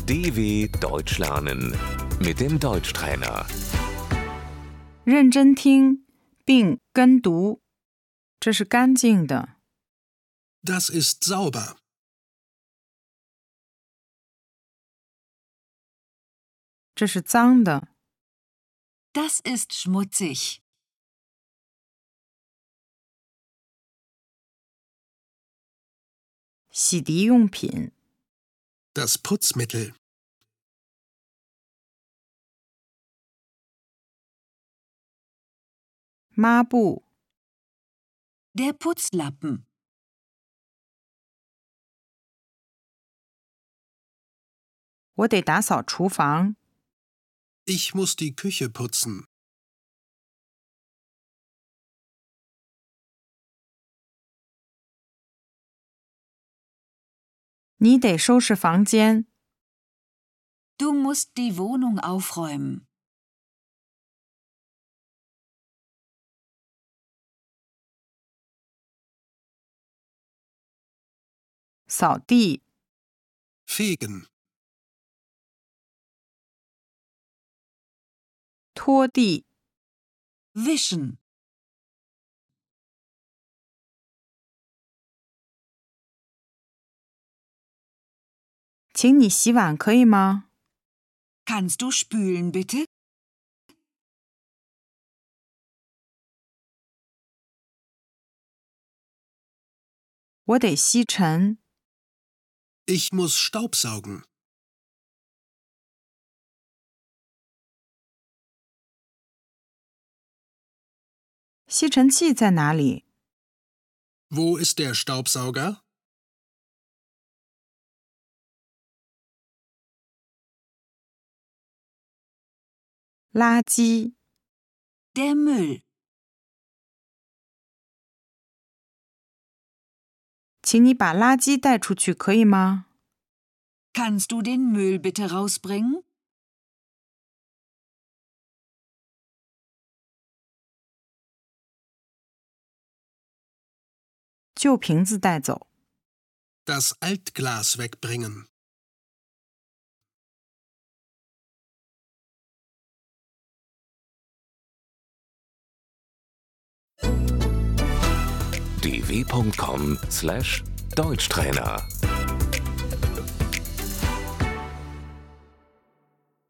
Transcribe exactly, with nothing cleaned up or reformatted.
D W Deutsch lernen mit dem Deutschtrainer. 认真听并跟读，这是干净的， Das ist sauber. 这是脏的， Das ist schmutzig. 洗涤用品， Das Putzmittel. 抹布， Der Putzlappen. 我得打扫厨房， Ich muss die Küche putzen. 你得收拾房间， Du musst die Wohnung aufräumen. 扫地， Fegen. 拖地， Wischen. 请你洗碗可以吗？ Kannst du spülen, bitte? 我得吸尘， Ich muss Staubsaugen. 吸尘器在哪里？ Wo ist der Staubsauger? 垃圾， Der Müll. 请你把垃圾带出去可以吗？ Kannst du den Müll bitte rausbringen? 旧瓶子带走， Das Altglas wegbringen. d w punkt com slash Deutschtrainer